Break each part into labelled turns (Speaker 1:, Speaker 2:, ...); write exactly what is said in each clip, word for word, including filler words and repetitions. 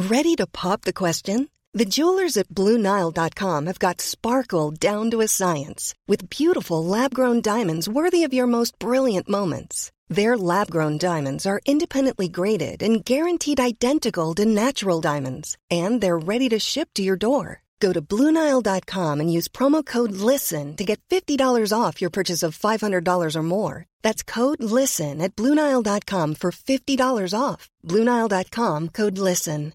Speaker 1: Ready to pop the question? The jewelers at Blue Nile dot com have got sparkle down to a science with beautiful lab-grown diamonds worthy of your most brilliant moments. Their lab-grown diamonds are independently graded and guaranteed identical to natural diamonds, and they're ready to ship to your door. Go to Blue Nile dot com and use promo code LISTEN to get fifty dollars off your purchase of five hundred dollars or more. That's code LISTEN at Blue Nile dot com for fifty dollars off. Blue Nile dot com, code LISTEN.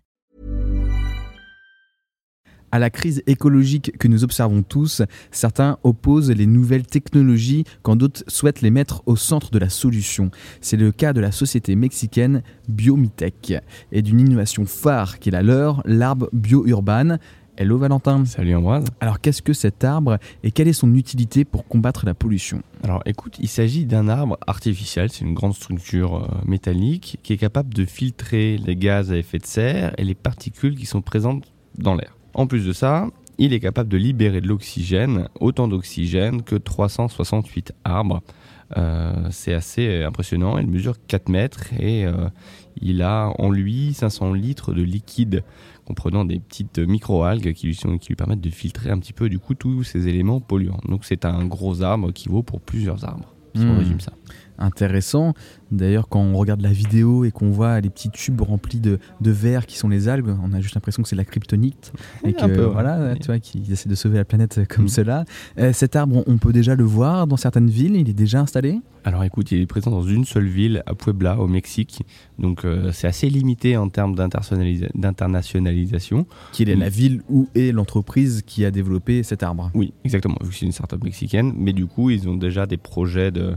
Speaker 2: À la crise écologique que nous observons tous, certains opposent les nouvelles technologies quand d'autres souhaitent les mettre au centre de la solution. C'est le cas de la société mexicaine Biomitech et d'une innovation phare qui est la leur, l'arbre bio-urban. Hello Valentin.
Speaker 3: Salut Ambroise.
Speaker 2: Alors qu'est-ce que cet arbre et quelle est son utilité pour combattre la pollution ?
Speaker 3: Alors écoute, il s'agit d'un arbre artificiel, c'est une grande structure euh, métallique qui est capable de filtrer les gaz à effet de serre et les particules qui sont présentes dans l'air. En plus de ça, il est capable de libérer de l'oxygène, autant d'oxygène que trois cent soixante-huit arbres. Euh, c'est assez impressionnant, il mesure quatre mètres et euh, il a en lui cinq cents litres de liquide comprenant des petites microalgues qui lui, sont, qui lui permettent de filtrer un petit peu du coup tous ces éléments polluants. Donc c'est un gros arbre qui vaut pour plusieurs arbres, si mmh. on résume ça.
Speaker 2: Intéressant. D'ailleurs, quand on regarde la vidéo et qu'on voit les petits tubes remplis de, de verre qui sont les algues, on a juste l'impression que c'est la kryptonite et, et que peu, voilà, ouais. tu vois, qu'ils essaient de sauver la planète comme mmh. cela. Euh, cet arbre, on peut déjà le voir dans certaines villes. Il est déjà installé ?
Speaker 3: Alors écoute, il est présent dans une seule ville, à Puebla, au Mexique. Donc euh, c'est assez limité en termes d'internationalisa- d'internationalisation.
Speaker 2: Qui est la ville où est l'entreprise qui a développé cet arbre ?
Speaker 3: Oui, exactement. Vu que c'est une start-up mexicaine, mais du coup, ils ont déjà des projets de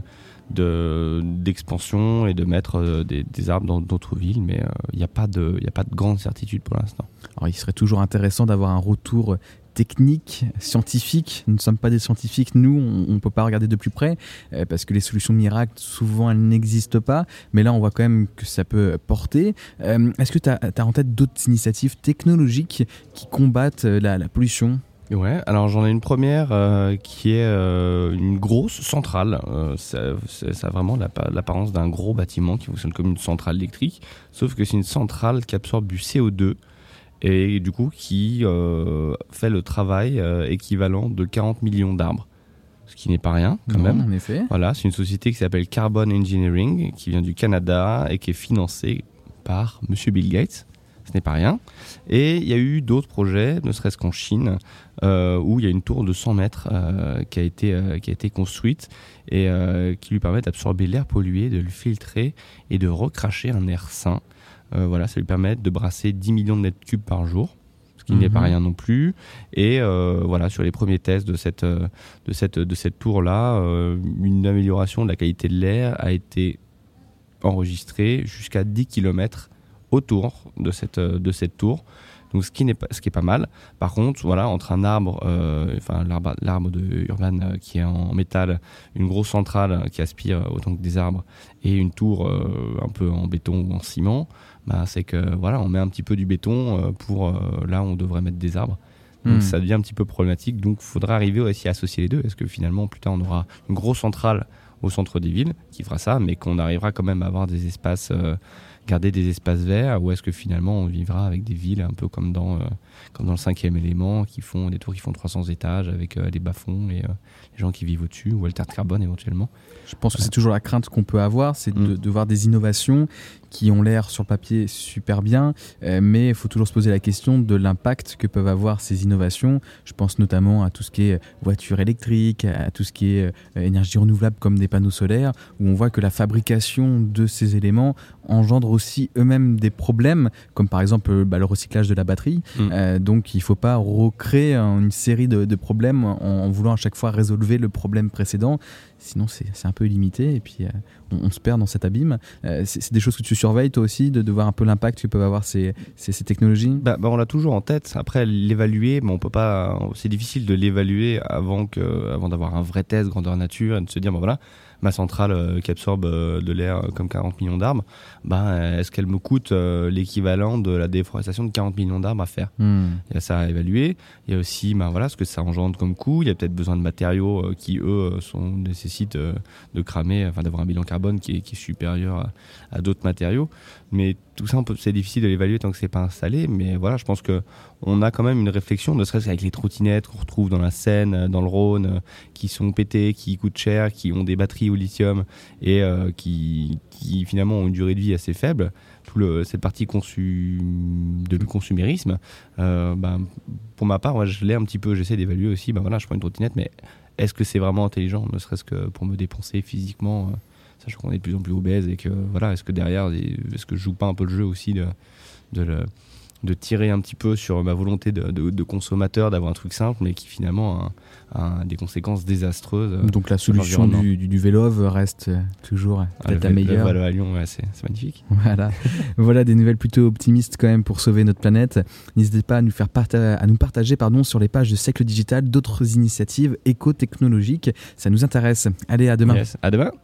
Speaker 3: De, d'expansion et de mettre euh, des, des arbres dans d'autres villes, mais il euh, n'y a pas de, y a pas de grande certitude pour l'instant.
Speaker 2: Alors il serait toujours intéressant d'avoir un retour technique, scientifique. Nous ne sommes pas des scientifiques, nous, on ne peut pas regarder de plus près, euh, parce que les solutions miracles, souvent, elles n'existent pas, mais là, on voit quand même que ça peut porter. Euh, est-ce que tu as en tête d'autres initiatives technologiques qui combattent la, la pollution ?
Speaker 3: Ouais, alors j'en ai une première euh, qui est euh, une grosse centrale. Euh, ça, ça a vraiment l'apparence d'un gros bâtiment qui fonctionne comme une centrale électrique, sauf que c'est une centrale qui absorbe du C O deux et du coup qui euh, fait le travail euh, équivalent de quarante millions d'arbres. Ce qui n'est pas rien quand
Speaker 2: non,
Speaker 3: même.
Speaker 2: En effet.
Speaker 3: Voilà, c'est une société qui s'appelle Carbon Engineering, qui vient du Canada et qui est financée par Monsieur Bill Gates. Ce n'est pas rien. Et il y a eu d'autres projets, ne serait-ce qu'en Chine, euh, où il y a une tour de cent mètres euh, qui, a été, euh, qui a été construite et euh, qui lui permet d'absorber l'air pollué, de le filtrer et de recracher un air sain. Euh, voilà, ça lui permet de brasser dix millions de mètres cubes par jour, ce qui mmh. n'est pas rien non plus. Et euh, voilà, sur les premiers tests de cette, de cette, de cette tour-là, euh, une amélioration de la qualité de l'air a été enregistrée jusqu'à dix kilomètres autour de cette, de cette tour, donc ce qui, n'est pas, ce qui est pas mal. Par contre, voilà, entre un arbre, euh, enfin l'arbre, l'arbre de Urban euh, qui est en métal, une grosse centrale qui aspire autant que des arbres, et une tour euh, un peu en béton ou en ciment, bah, c'est que voilà, on met un petit peu du béton euh, pour euh, là où on devrait mettre des arbres. Donc mmh. ça devient un petit peu problématique. Donc il faudra arriver aussi à associer les deux. Est-ce que finalement, plus tard, on aura une grosse centrale au centre des villes qui fera ça, mais qu'on arrivera quand même à avoir des espaces euh, garder des espaces verts, ou est-ce que finalement on vivra avec des villes un peu comme dans, euh, comme dans le cinquième élément, qui font des tours qui font trois cents étages avec euh, des bas-fonds et euh, les gens qui vivent au-dessus, ou Alter Carbone éventuellement.
Speaker 2: Je pense que c'est toujours la crainte qu'on peut avoir, c'est de, de voir des innovations qui ont l'air sur le papier super bien, euh, mais il faut toujours se poser la question de l'impact que peuvent avoir ces innovations. Je pense notamment à tout ce qui est voiture électrique, à tout ce qui est euh, énergie renouvelable comme des panneaux solaires, où on voit que la fabrication de ces éléments engendre aussi eux-mêmes des problèmes, comme par exemple bah, le recyclage de la batterie. Mmh. Euh, donc il ne faut pas recréer une série de, de problèmes en, en voulant à chaque fois résolver le problème précédent. Sinon, c'est, c'est un peu limité et puis euh, on, on se perd dans cet abîme. Euh, c'est, c'est des choses que tu surveilles toi aussi, de, de voir un peu l'impact que peuvent avoir ces, ces, ces technologies.
Speaker 3: bah, bah, On l'a toujours en tête. Après, l'évaluer, mais on peut pas, c'est difficile de l'évaluer avant, que, avant d'avoir un vrai test grandeur nature et de se dire, bah, voilà, ma centrale euh, qui absorbe euh, de l'air euh, comme quarante millions d'arbres, ben, est-ce qu'elle me coûte euh, l'équivalent de la déforestation de quarante millions d'arbres à faire?
Speaker 2: Mmh.
Speaker 3: Il y a ça à évaluer. Il y a aussi ben, voilà, ce que ça engendre comme coût. Il y a peut-être besoin de matériaux euh, qui, eux, sont, nécessitent euh, de cramer, enfin, d'avoir un bilan carbone qui est, qui est supérieur à, à d'autres matériaux. Mais tout ça, on peut, c'est difficile de l'évaluer tant que c'est pas installé. Mais voilà, je pense que on a quand même une réflexion, ne serait-ce qu'avec les trottinettes qu'on retrouve dans la Seine, dans le Rhône, qui sont pétées, qui coûtent cher, qui ont des batteries au lithium et euh, qui, qui finalement ont une durée de vie assez faible. Tout le, cette partie consu, de consumérisme, euh, ben, pour ma part, moi, je l'ai un petit peu, j'essaie d'évaluer aussi. Ben voilà, je prends une trottinette, mais est-ce que c'est vraiment intelligent, ne serait-ce que pour me dépenser physiquement, euh, sachant qu'on est de plus en plus obèse et que voilà, est-ce que derrière, est-ce que je joue pas un peu le jeu aussi de, de le de tirer un petit peu sur ma volonté de, de, de consommateur, d'avoir un truc simple, mais qui finalement a, a des conséquences désastreuses.
Speaker 2: Donc la solution du, du, du vélo reste toujours peut-être
Speaker 3: ah,
Speaker 2: la meilleure.
Speaker 3: Le vélo à Lyon, ouais, c'est, c'est magnifique.
Speaker 2: Voilà. Voilà des nouvelles plutôt optimistes quand même pour sauver notre planète. N'hésitez pas à nous, faire parta- à nous partager pardon, sur les pages de Siècle Digital d'autres initiatives éco-technologiques. Ça nous intéresse. Allez, à demain.
Speaker 3: Yes. À demain.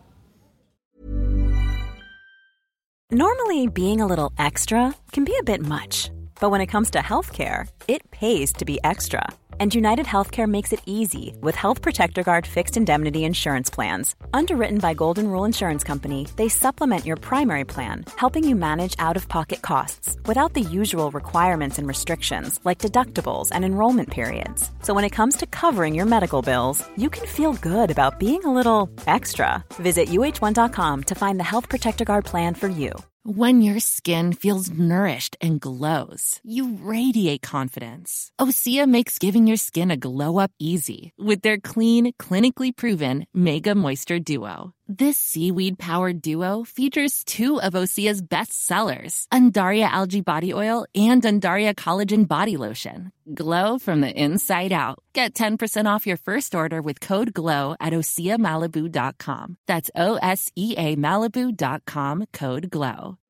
Speaker 4: Normally, being a little extra can be a bit much. But when it comes to healthcare, it pays to be extra. And United Healthcare makes it easy with Health Protector Guard fixed indemnity insurance plans. Underwritten by Golden Rule Insurance Company, they supplement your primary plan, helping you manage out-of-pocket costs without the usual requirements and restrictions like deductibles and enrollment periods. So when it comes to covering your medical bills, you can feel good about being a little extra. Visit U H one dot com to find the Health Protector Guard plan for you.
Speaker 5: When your skin feels nourished and glows, you radiate confidence. Osea makes giving your skin a glow-up easy with their clean, clinically proven Mega Moisture Duo. This seaweed-powered duo features two of Osea's best sellers, Undaria Algae Body Oil and Undaria Collagen Body Lotion. Glow from the inside out. Get ten percent off your first order with code GLOW at osea malibu dot com. That's O S E A Malibu dot com, code GLOW.